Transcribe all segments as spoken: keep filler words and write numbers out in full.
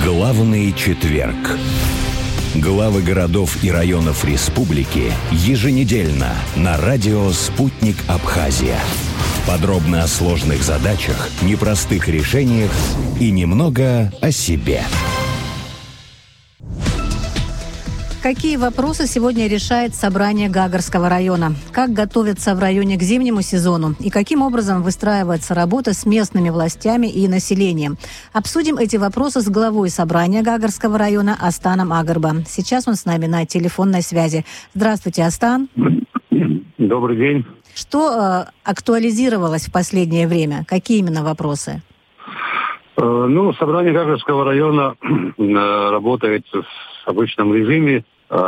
Главный четверг. Главы городов и районов республики еженедельно на радио «Спутник Абхазия». Подробно о сложных задачах, непростых решениях и немного о себе. Какие вопросы сегодня решает собрание Гагарского района? Как готовятся в районе к зимнему сезону? И каким образом выстраивается работа с местными властями и населением? Обсудим эти вопросы с главой собрания Гагарского района Астаном Агарба. Сейчас он с нами на телефонной связи. Здравствуйте, Астан. Добрый день. Что э, актуализировалось в последнее время? Какие именно вопросы? Э, ну, собрание Гагарского района э, работает в обычном режиме.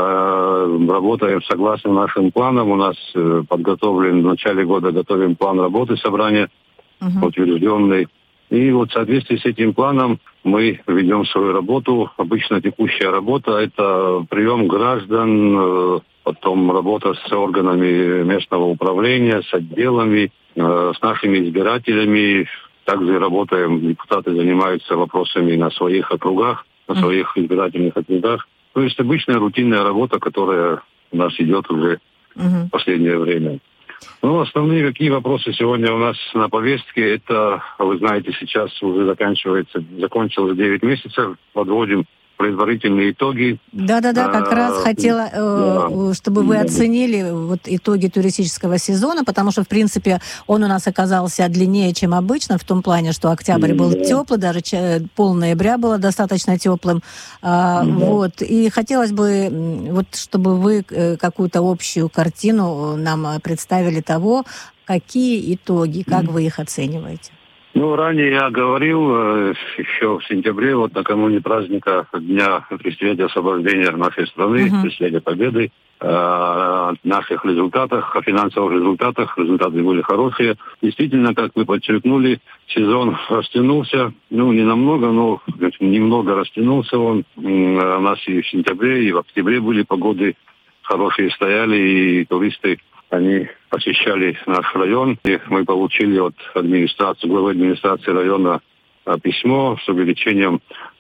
Работаем согласно нашим планам. У нас подготовлен в начале года готовим план работы собрания, uh-huh. утвержденный. И вот в соответствии с этим планом мы ведем свою работу. Обычно текущая работа – это прием граждан, потом работа с органами местного управления, с отделами, с нашими избирателями. Также работаем, депутаты занимаются вопросами на своих округах, на своих избирательных округах. То есть обычная рутинная работа, которая у нас идет уже uh-huh. в последнее время. Ну, основные какие вопросы сегодня у нас на повестке, это, вы знаете, сейчас уже заканчивается, закончилось девять месяцев, подводим предварительные итоги. Да-да-да, как а, раз хотела, да. чтобы вы оценили вот итоги туристического сезона, потому что, в принципе, он у нас оказался длиннее, чем обычно, в том плане, что октябрь был да. теплый, даже пол ноября было достаточно теплым. Да. Вот. И хотелось бы, вот, чтобы вы какую-то общую картину нам представили того, какие итоги, как вы их оцениваете. Ну, ранее я говорил, э, еще в сентябре, вот накануне праздника Дня Тридцатилетия освобождения нашей страны, uh-huh. Тридцатилетия Победы, э, о наших результатах, о финансовых результатах. Результаты были хорошие. Действительно, как вы подчеркнули, сезон растянулся. Ну, не намного, но немного растянулся он. У нас и в сентябре, и в октябре были погоды хорошие стояли, и туристы они посещали наш район, и мы получили от администрации, главы администрации района письмо с увеличением,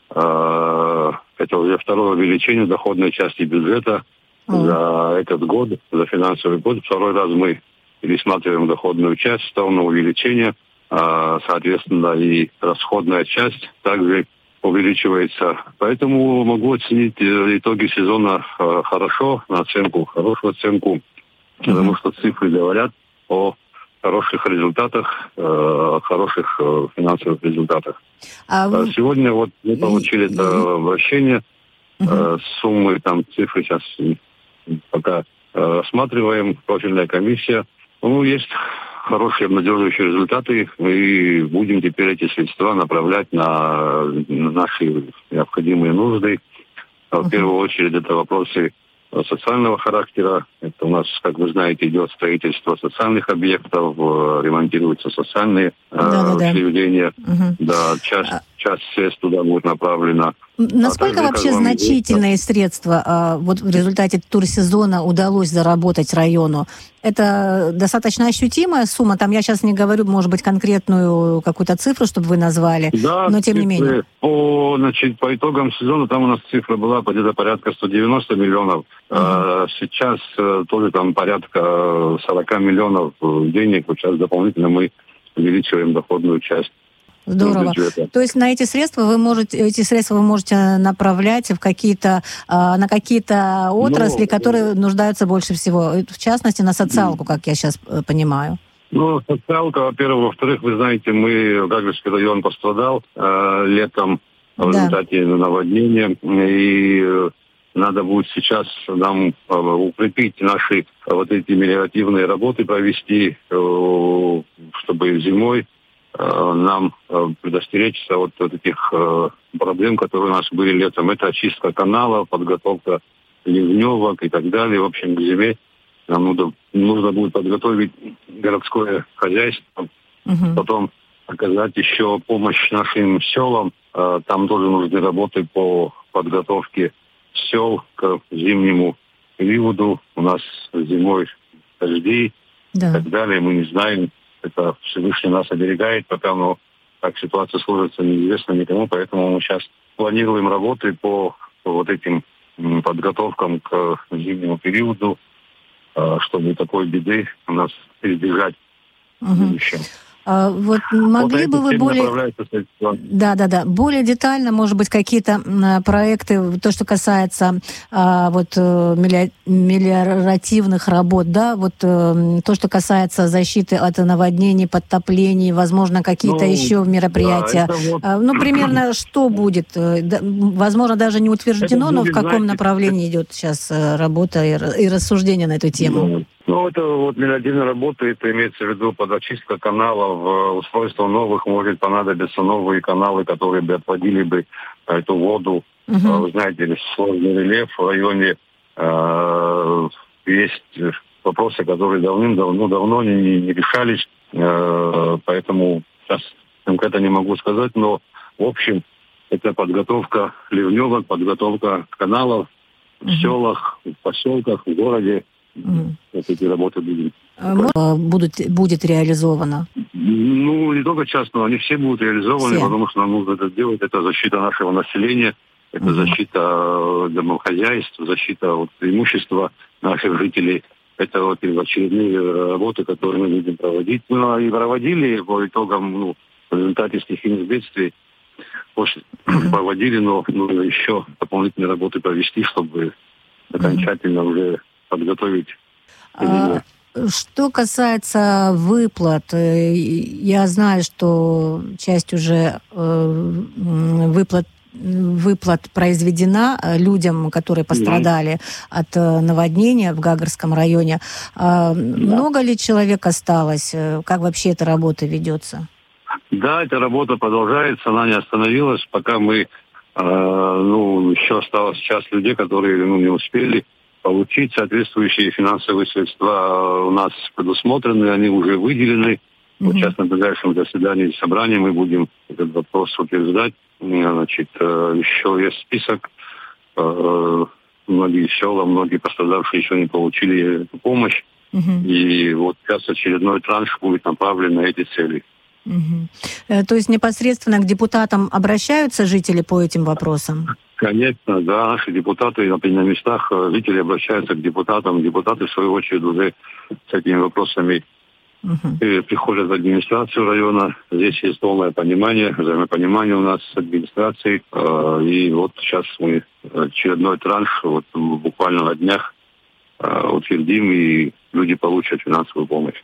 э, это уже второе увеличение доходной части бюджета mm. за этот год, за финансовый год. Второй раз мы пересматриваем доходную часть, стало увеличение, э, соответственно, и расходная часть также увеличивается. Поэтому могу оценить итоги сезона э, хорошо, на оценку, хорошую оценку. Потому mm-hmm. что цифры говорят о хороших результатах, э, хороших э, финансовых результатах. А вы... Сегодня вот мы получили mm-hmm. это обращение, mm-hmm. э, суммы, там цифры сейчас пока э, рассматриваем, профильная комиссия. Ну, есть хорошие обнадеживающие результаты, и будем теперь эти средства направлять на, на наши необходимые нужды. Mm-hmm. В первую очередь это вопросы социального характера. Это у нас, как вы знаете, идет строительство социальных объектов, ремонтируются социальные да, учреждения. Да, да. Угу. Да, часть, часть средств туда будет направлена. Насколько а также, вообще значительные известно, средства а, вот в результате турсезона удалось заработать району? Это достаточно ощутимая сумма? Там я сейчас не говорю, может быть, конкретную какую-то цифру, чтобы вы назвали, да, но тем цифры, не менее. По, значит, по итогам сезона там у нас цифра была где-то порядка сто девяносто миллионов. Uh-huh. А, сейчас тоже там порядка сорок миллионов денег. Вот сейчас дополнительно мы увеличиваем доходную часть. Здорово. То есть на эти средства вы можете, эти средства вы можете направлять в какие-то, на какие-то отрасли, ну, которые нуждаются больше всего, в частности на социалку, как я сейчас понимаю. Ну, социалка, во-первых, во-вторых, вы знаете, мы, Гагарский район пострадал э, летом в да. результате наводнения, и надо будет сейчас нам э, укрепить наши вот эти мелиоративные работы, провести, э, чтобы зимой нам предостеречься от вот этих э, проблем, которые у нас были летом. Это очистка каналов, подготовка ливневок и так далее. В общем, к зиме нам нужно, нужно будет подготовить городское хозяйство, uh-huh. потом оказать еще помощь нашим селам. Э, там тоже нужны работы по подготовке сел к зимнему периоду. У нас зимой дожди да. и так далее. Мы не знаем, это Всевышний нас оберегает, пока, но как ситуация сложится, неизвестно никому, поэтому мы сейчас планируем работы по, по вот этим подготовкам к зимнему периоду, чтобы такой беды у нас избежать угу. в будущем. А, вот могли вот бы вы более... Да, да, да. Более детально, может быть, какие-то проекты, то, что касается а, вот мелиоративных работ, да, вот то, что касается защиты от наводнений, подтоплений, возможно, какие-то ну, еще мероприятия. Да, вот... Ну, примерно что будет? Возможно, даже не утверждено, будет, но в каком знаете, направлении идет сейчас работа и рассуждение на эту тему? Ну, ну это вот мелиоративная работа, это имеется в виду подочистка каналов, устройство новых, может понадобиться новые каналы, которые бы отводили бы эту воду. Uh-huh. Вы знаете, сложный рельеф в районе. Э, есть вопросы, которые давным-давно давно не, не решались, э, поэтому сейчас конкретно не могу сказать, но в общем это подготовка ливневок, подготовка каналов uh-huh. в селах, в поселках, в городе. Mm. Вот эти работы будут. Будут, будет реализовано? Ну, не только частно, они все будут реализованы, все. Потому что нам нужно это делать. Это защита нашего населения, это mm. защита домохозяйств, защита вот, имущества наших жителей. Это вот очередные работы, которые мы будем проводить. Мы и проводили по итогам, ну, в результате стихийных бедствий, mm. проводили, но нужно еще дополнительные работы провести, чтобы mm. окончательно уже подготовить. А, что касается выплат, я знаю, что часть уже выплат, выплат произведена людям, которые пострадали mm-hmm. от наводнения в Гагарском районе. А, да. Много ли человек осталось? Как вообще эта работа ведется? Да, эта работа продолжается, она не остановилась, пока мы, э, ну, еще осталось часть людей, которые ну, не успели получить соответствующие финансовые средства у нас предусмотрены, они уже выделены. Mm-hmm. Вот сейчас на ближайшем заседании собрания мы будем этот вопрос утверждать. Значит, еще есть список. Многие села, многие пострадавшие еще не получили эту помощь. Mm-hmm. И вот сейчас очередной транш будет направлен на эти цели. Mm-hmm. То есть непосредственно к депутатам обращаются жители по этим вопросам? Конечно, да, наши депутаты на местах, жители обращаются к депутатам, депутаты, в свою очередь, уже с этими вопросами uh-huh. приходят в администрацию района. Здесь есть полное понимание, взаимопонимание у нас с администрацией. И вот сейчас мы очередной транш вот, буквально на днях утвердим, и люди получат финансовую помощь.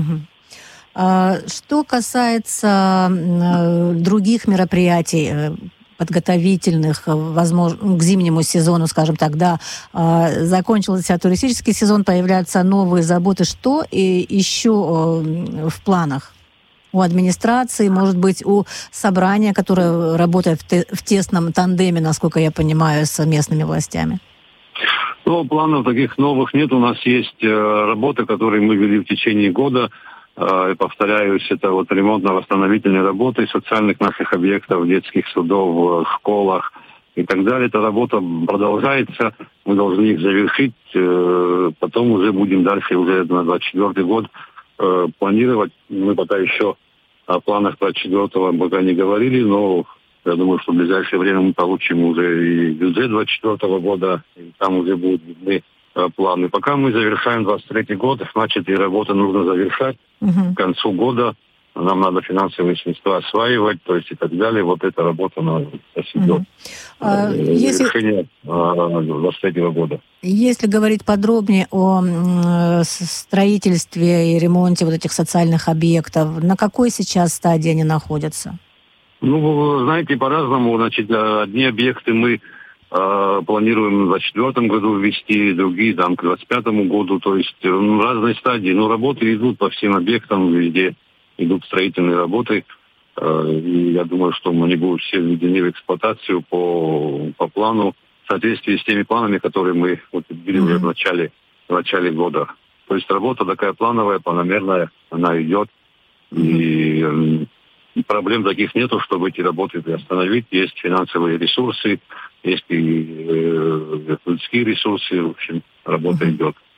Uh-huh. Что касается других мероприятий, подготовительных, возможно, к зимнему сезону, скажем так, да, закончился туристический сезон, появляются новые заботы. Что и еще в планах у администрации, может быть, у собрания, которое работает в, те, в тесном тандеме, насколько я понимаю, с местными властями? Ну, планов таких новых нет. У нас есть работы, которые мы вели в течение года. И повторяюсь, это вот ремонтно-восстановительные работы социальных наших объектов, детских судов, школах и так далее. Эта работа продолжается, мы должны их завершить, потом уже будем дальше уже на двадцать четвёртый год планировать. Мы пока еще о планах двадцать четвёртого пока не говорили, но я думаю, что в ближайшее время мы получим уже и бюджет двадцать четвёртого года, и там уже будут видны планы. Пока мы завершаем двадцать третий год, значит, и работу нужно завершать. Uh-huh. К концу года нам надо финансовые средства осваивать, то есть и так далее. Вот эта работа на идет. Uh-huh. Завершение если... двадцать третьего года. Если говорить подробнее о строительстве и ремонте вот этих социальных объектов, на какой сейчас стадии они находятся? Ну, знаете, по-разному. Значит, одни объекты мы планируем в двадцать четвёртом году ввести, другие там к двадцать пятому году, то есть ну, разные стадии. Но работы идут по всем объектам, везде идут строительные работы. И я думаю, что они будут все введены в эксплуатацию по, по плану, в соответствии с теми планами, которые мы утвердили mm-hmm. уже в начале, в начале года. То есть работа такая плановая, планомерная, она идет. Mm-hmm. И проблем таких нету, чтобы эти работы приостановить. Есть финансовые ресурсы, есть и э, людские ресурсы. В общем, работа uh-huh. идет.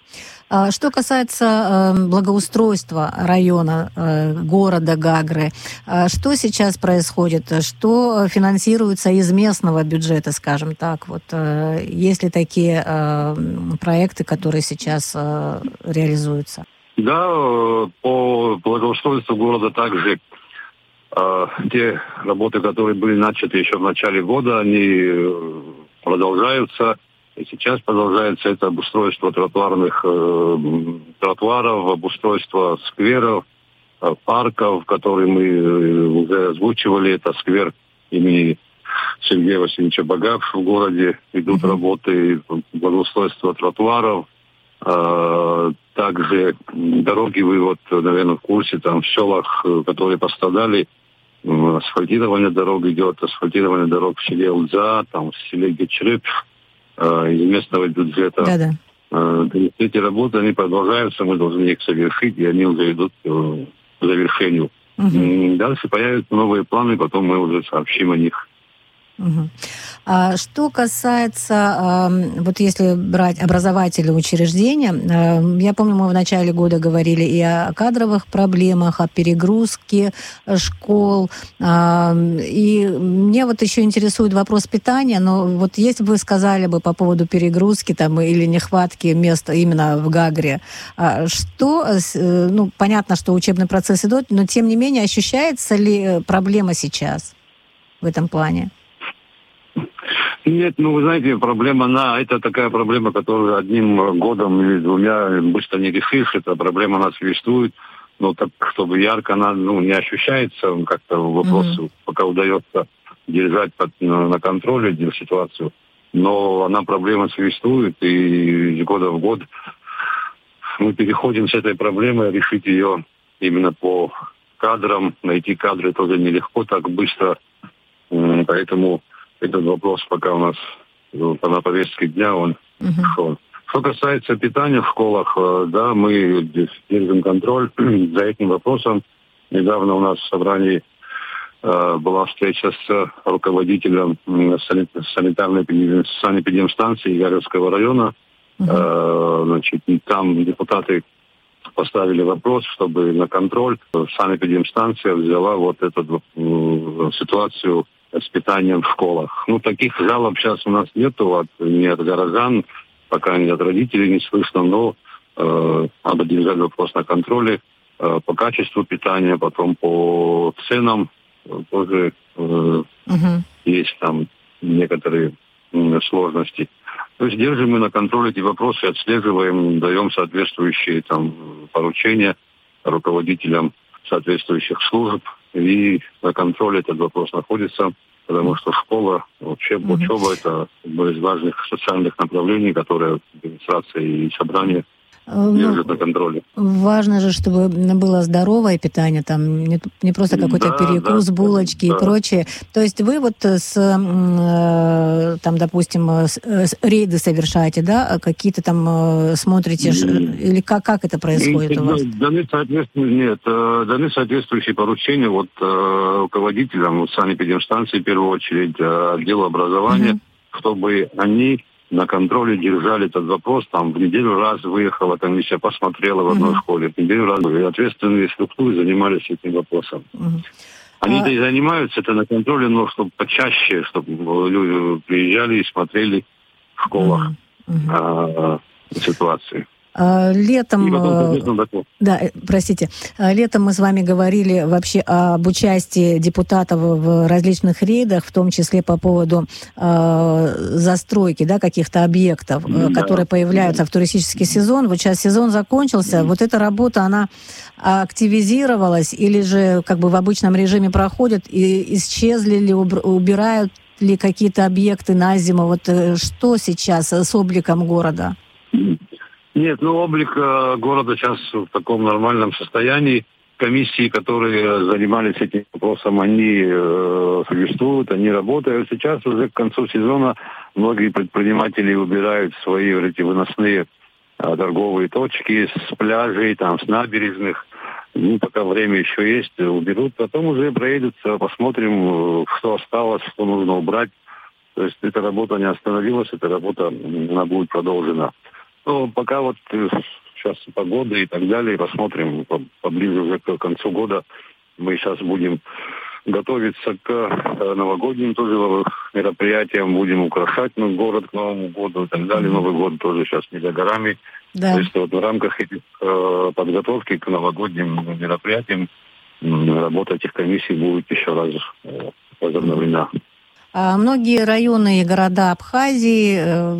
Что касается благоустройства района, города Гагры, что сейчас происходит? Что финансируется из местного бюджета, скажем так? Вот, есть ли такие проекты, которые сейчас реализуются? Да, по благоустройству города также э, те работы, которые были начаты еще в начале года, они продолжаются. И сейчас продолжается это обустройство тротуарных э, тротуаров, обустройство скверов, э, парков, которые мы уже озвучивали. Это сквер имени Сергея Васильевича Багапши в городе. Идут mm-hmm. работы благоустройства тротуаров. Э, также дороги, вы вот, наверное, в курсе, там в селах, которые пострадали, асфальтирование дорог идет, асфальтирование дорог в селе Улза, там в селе Гечрып, из местного бюджета. Да-да. Эти работы, они продолжаются, мы должны их совершить, и они уже идут к завершению. Угу. Дальше появятся новые планы, потом мы уже сообщим о них. Угу. А что касается, вот если брать образовательные учреждения, я помню, мы в начале года говорили и о кадровых проблемах, о перегрузке школ, и мне вот еще интересует вопрос питания, но вот если бы вы сказали бы по поводу перегрузки там, или нехватки места именно в Гагре, что, ну, понятно, что учебный процесс идет, но тем не менее ощущается ли проблема сейчас в этом плане? Нет, ну, вы знаете, проблема, она, это такая проблема, которую одним годом или двумя быстро не решишь. Эта проблема, она существует, но так, чтобы ярко она, ну, не ощущается, как-то вопрос, mm-hmm. пока удается держать под, на, на контроле эту ситуацию. Но она, проблема существует, и из года в год мы переходим с этой проблемой, решить ее именно по кадрам. Найти кадры тоже нелегко так быстро, поэтому этот вопрос пока у нас на повестке дня, он uh-huh. шел. Что касается питания в школах, да, мы держим контроль за этим вопросом. Недавно у нас в собрании э, была встреча с руководителем санитарной санэпидемстанции Гагарского района. Uh-huh. Э, значит, там депутаты поставили вопрос, чтобы на контроль санэпидемстанция взяла вот эту э, ситуацию с питанием в школах. Ну, таких жалоб сейчас у нас нету от, ни от горожан, пока ни от родителей не слышно, но э, надо держать вопрос на контроле э, по качеству питания, потом по ценам э, тоже э, uh-huh. есть там некоторые э, сложности. То есть держим мы на контроле эти вопросы, отслеживаем, даем соответствующие там поручения руководителям соответствующих служб, и на контроле этот вопрос находится, потому что школа, вообще mm-hmm. учеба – это одно из важных социальных направлений, которые администрация и собрание держат ну, на контроле. Важно же, чтобы было здоровое питание, там не, не просто какой-то да, перекус, да, булочки да. и прочее. То есть вы вот с, там, допустим, с, с рейды совершаете, да, какие-то там смотрите, mm. или как, как это происходит mm. у вас? Даны соответствующие, нет, даны соответствующие поручения вот руководителям санэпидемстанции, в первую очередь, отдела образования, mm-hmm. чтобы они на контроле держали этот вопрос. Там в неделю раз выехала комиссия, посмотрела в одной mm-hmm. школе. В неделю раз и ответственные структуры занимались этим вопросом. Mm-hmm. Они-то а... и занимаются это на контроле, но чтобы почаще, чтобы люди приезжали и смотрели в школах mm-hmm. а, ситуации. Летом, да, простите, летом мы с вами говорили вообще об участии депутатов в различных рейдах, в том числе по поводу э, застройки, да, каких-то объектов, да. которые появляются в туристический сезон. Вот сейчас сезон закончился, вот эта работа, она активизировалась или же как бы в обычном режиме проходит, и исчезли ли, убирают ли какие-то объекты на зиму? Вот что сейчас с обликом города? Нет, ну облик э, города сейчас в таком нормальном состоянии. Комиссии, которые занимались этим вопросом, они э, существуют, они работают. Сейчас уже к концу сезона многие предприниматели убирают свои вот эти выносные э, торговые точки с пляжей, там, с набережных. Ну, пока время еще есть, уберут. Потом уже проедутся, посмотрим, что осталось, что нужно убрать. То есть эта работа не остановилась, эта работа, она будет продолжена. Ну, пока вот сейчас погода и так далее. Посмотрим поближе уже к концу года. Мы сейчас будем готовиться к новогодним тоже мероприятиям, будем украшать ну, город к Новому году и так далее. Новый год тоже сейчас не за горами. Да. То есть вот в рамках этих э, подготовки к новогодним мероприятиям э, работа этих комиссий будет еще раз э, возобновлена. А многие районы и города Абхазии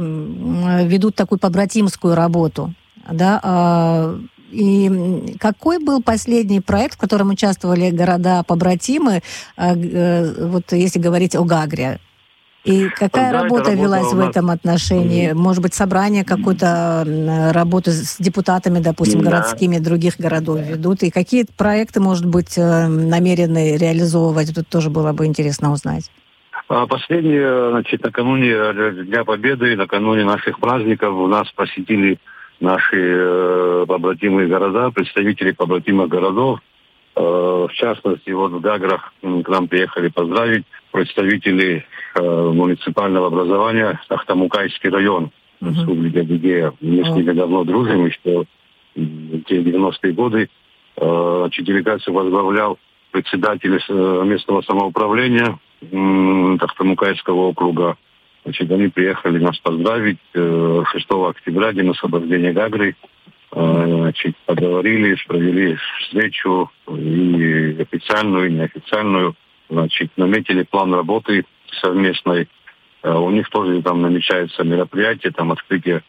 э, ведут такую побратимскую работу, да, а, и какой был последний проект, в котором участвовали города-побратимы, вот если говорить о Гагре? И какая да, работа велась в этом отношении? Mm-hmm. Может быть, собрание какой-то работы с депутатами, допустим, да. городскими других городов ведут? И какие проекты, может быть, намерены реализовывать? Тут тоже было бы интересно узнать. Последние, значит, накануне Дня Победы, накануне наших праздников нас посетили наши э, побратимые города, представители побратимых городов. Э, в частности, вот в Гаграх к нам приехали поздравить представители э, муниципального образования Ахтамукайский район uh-huh. Республики Адыгея. Мы uh-huh. с ними давно дружим, еще в те девяностые годы. Э, делегацию возглавлял председатель местного самоуправления э, Ахтамукайского округа. Значит, они приехали нас поздравить шестого октября, день освобождения Гагры. Значит, поговорили, провели встречу и официальную, и неофициальную. Значит, наметили план работы совместной. У них тоже там намечается мероприятие, там открытие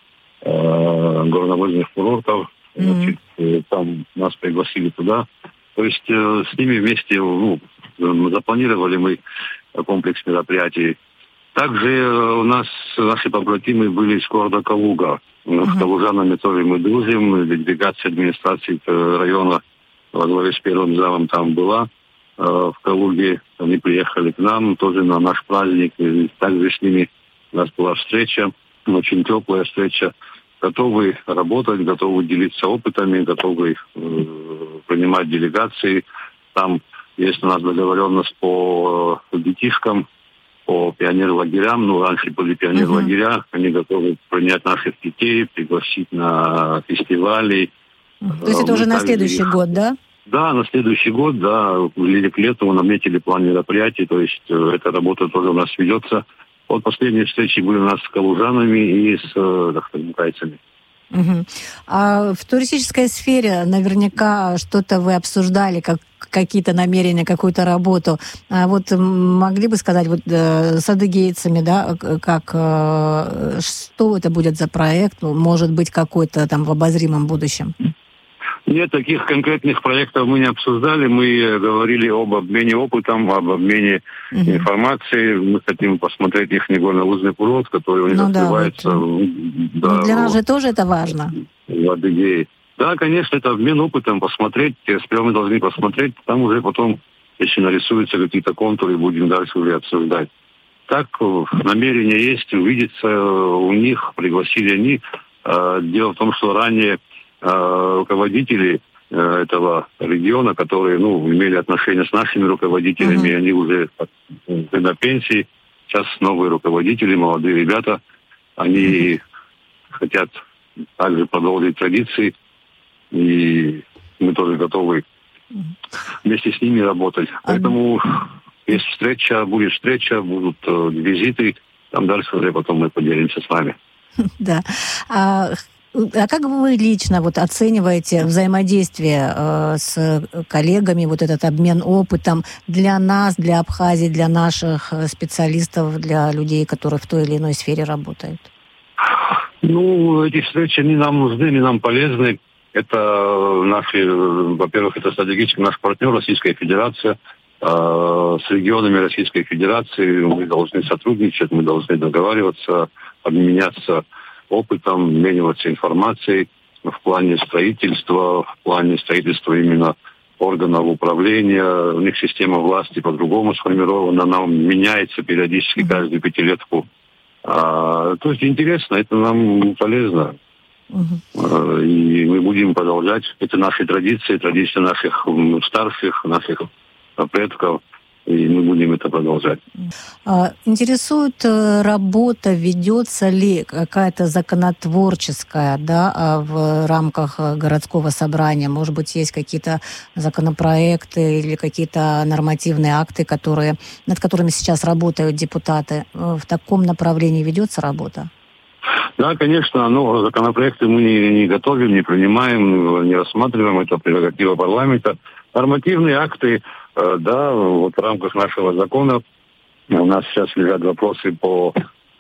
э, горнолыжных курортов. Значит, mm-hmm. там нас пригласили туда. То есть э, с ними вместе ну, запланировали мы комплекс мероприятий. Также у нас наши побратимы были из города Калуга. Uh-huh. С калужанами тоже мы дружим. Делегация администрации района во главе с первым замом там была э, в Калуге. Они приехали к нам тоже на наш праздник. И также с ними у нас была встреча, очень теплая встреча. Готовы работать, готовы делиться опытами, готовы э, принимать делегации. Там есть у нас договоренность по э, детишкам, по пионер-лагерям, ну, раньше были пионер-лагеря, uh-huh. они готовы принять наших детей, пригласить на фестивали. Uh-huh. То есть это уже на следующий их... год, да? Да, на следующий год, да, к лету мы наметили план мероприятий, то есть э, эта работа тоже у нас ведется. Вот последние встречи были у нас с калужанами и с ахтамукайцами. Угу. А в туристической сфере наверняка что-то вы обсуждали, как какие-то намерения, какую-то работу. А вот могли бы сказать вот э, с адыгейцами, да, как э, что это будет за проект, может быть какой-то там в обозримом будущем? Нет, таких конкретных проектов мы не обсуждали. Мы говорили об обмене опытом, об обмене uh-huh. информацией. Мы хотим посмотреть их горнолыжный курорт, который у них ну, открывается. Да, вот. Да, ну, для нас же тоже это важно. В Адыгее. Да, конечно, это обмен опытом, посмотреть. Сперва мы должны посмотреть, там уже потом, если нарисуются какие-то контуры, будем дальше уже обсуждать. Так, намерение есть, увидеться у них, пригласили они. Дело в том, что ранее руководители этого региона, которые ну, имели отношения с нашими руководителями, uh-huh. они уже на пенсии. Сейчас новые руководители, молодые ребята, они uh-huh. хотят также продолжить традиции, и мы тоже готовы uh-huh. вместе с ними работать. Uh-huh. Поэтому есть встреча, будет встреча, будут э, визиты, там дальше уже потом мы поделимся с вами. Да. А как вы лично вот оцениваете взаимодействие э, с коллегами, вот этот обмен опытом для нас, для Абхазии, для наших специалистов, для людей, которые в той или иной сфере работают? Ну, эти встречи, они нам нужны, они нам полезны. Это наши, во-первых, это стратегически наш партнер Российская Федерация. Э, с регионами Российской Федерации мы должны сотрудничать, мы должны договариваться, обменяться опытом, обмениваться информацией в плане строительства, в плане строительства именно органов управления. У них система власти по-другому сформирована, она меняется периодически каждую пятилетку. А, то есть интересно, это нам полезно. Uh-huh. И мы будем продолжать. Это наши традиции, традиции наших старших, наших предков. и мы будем это продолжать. Интересует работа, ведется ли какая-то законотворческая, да, в рамках городского собрания? Может быть, есть какие-то законопроекты или какие-то нормативные акты, которые, над которыми сейчас работают депутаты? В таком направлении ведется работа? Да, конечно, но законопроекты мы не, не готовим, не принимаем, не рассматриваем, это прерогатива парламента. Нормативные акты, э, да, вот в рамках нашего закона у нас сейчас лежат вопросы по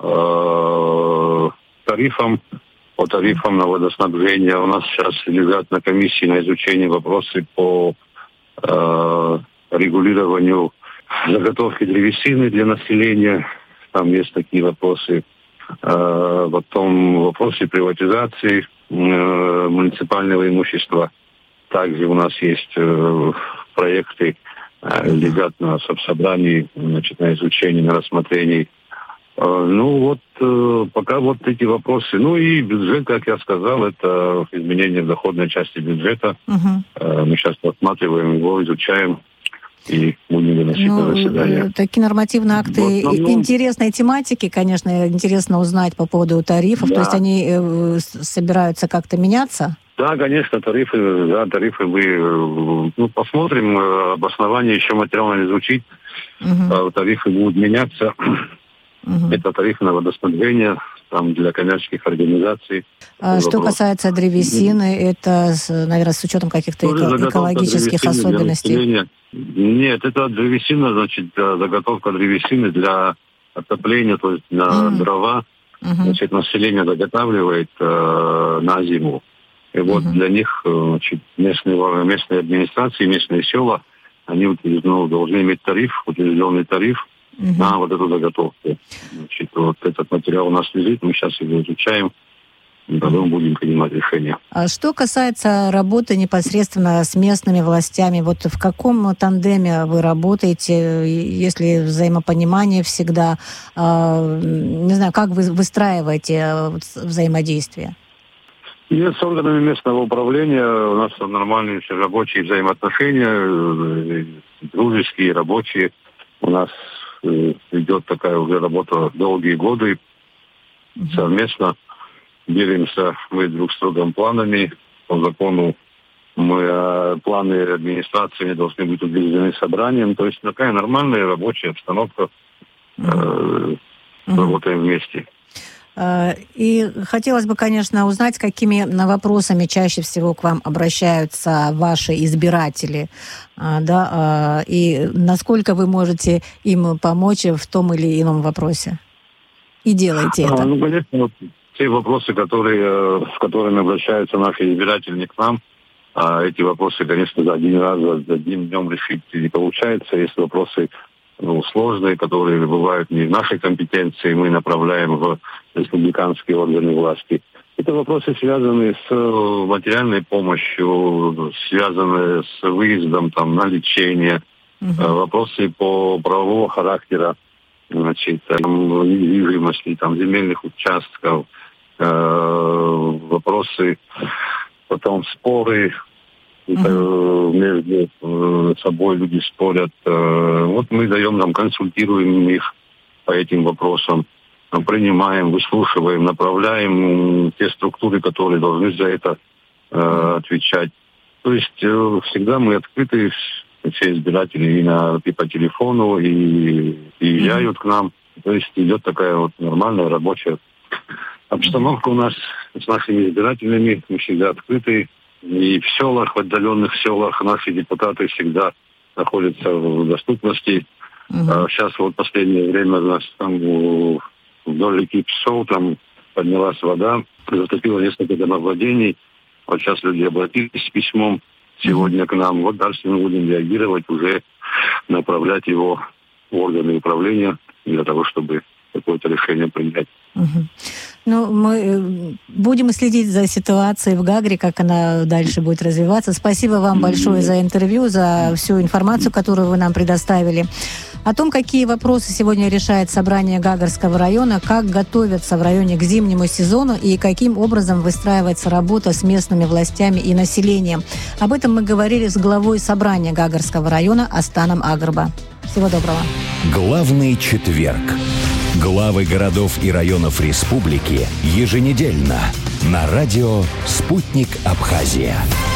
э, тарифам, по тарифам на водоснабжение. У нас сейчас лежат на комиссии на изучение вопросы по э, регулированию заготовки древесины для населения. Там есть такие вопросы. Э, потом вопросы приватизации э, муниципального имущества. Также у нас есть э, проекты, э, лежат на собрании, значит, на изучении, на рассмотрении. Э, ну вот, э, пока вот эти вопросы. Ну и бюджет, как я сказал, это изменение в доходной части бюджета. Uh-huh. Э, мы сейчас рассматриваем его, изучаем и будем выносить ну, на заседание. Такие нормативные акты вот, ну, интересной тематики, конечно, интересно узнать по поводу тарифов. Да. То есть они э, собираются как-то меняться? Да, конечно, тарифы, да, тарифы мы ну, посмотрим, обоснование еще материально не звучит. Uh-huh. Тарифы будут меняться. Uh-huh. Это тарифы на водоснабжение, там для коммерческих организаций. А что вопрос. Касается древесины, uh-huh. это, наверное, с учетом каких-то эко- экологических особенностей? Нет, это древесина, значит, заготовка древесины для отопления, то есть на uh-huh. дрова. Uh-huh. Значит, население заготавливает э, на зиму. И вот uh-huh. для них значит, местные, местные администрации, местные села, они ну, должны иметь тариф, утвержденный тариф uh-huh. на вот эту заготовку. Значит, вот этот материал у нас лежит, мы сейчас его изучаем, и потом будем принимать решение. А что касается работы непосредственно с местными властями, вот в каком тандеме вы работаете, если взаимопонимание всегда, не знаю, как вы выстраиваете взаимодействие? Нет, с органами местного управления у нас нормальные рабочие взаимоотношения, дружеские, рабочие. У нас идет такая уже работа долгие годы. Uh-huh. Совместно делимся мы друг с другом планами. По закону мы, планы администрации не должны быть утверждены собранием. То есть такая нормальная рабочая обстановка. Uh-huh. Э, работаем вместе. И хотелось бы, конечно, узнать, какими вопросами чаще всего к вам обращаются ваши избиратели, да, и насколько вы можете им помочь в том или ином вопросе. И делаете это. А, ну, конечно, вот те вопросы, которые, с которыми обращаются наши избиратели не к нам, а эти вопросы, конечно, за один раз, за одним днем решить не получается. Есть вопросы ну, сложные, которые бывают не в нашей компетенции, мы направляем в республиканские органы власти. Это вопросы, связанные с материальной помощью, связанные с выездом там, на лечение, uh-huh. вопросы по правового характера, значит, там, недвижимости, там, земельных участков, э, вопросы, потом споры, Uh-huh. между э, собой люди спорят. Э, вот мы даем там, консультируем их по этим вопросам, принимаем, выслушиваем, направляем те структуры, которые должны за это э, отвечать. То есть э, всегда мы открыты, все избиратели и, на, и по телефону, и приезжают uh-huh. к нам. То есть идет такая вот нормальная рабочая обстановка у нас с нашими избирателями. Мы всегда открыты. И в селах, в отдаленных селах наши депутаты всегда находятся в доступности. Uh-huh. Сейчас вот в последнее время у нас там вдоль реки Псов там поднялась вода, затопило несколько домовладений. Вот сейчас люди обратились с письмом сегодня uh-huh. к нам. Вот дальше мы будем реагировать, уже направлять его в органы управления для того, чтобы какое-то решение принять. Угу. Ну, мы будем следить за ситуацией в Гагре, как она дальше будет развиваться. Спасибо вам большое за интервью, за всю информацию, которую вы нам предоставили. О том, какие вопросы сегодня решает собрание Гагарского района, как готовятся в районе к зимнему сезону и каким образом выстраивается работа с местными властями и населением. Об этом мы говорили с главой собрания Гагарского района Астаном Агрба. Всего доброго. Главный четверг. Главы городов и районов республики еженедельно на радио «Спутник Абхазия».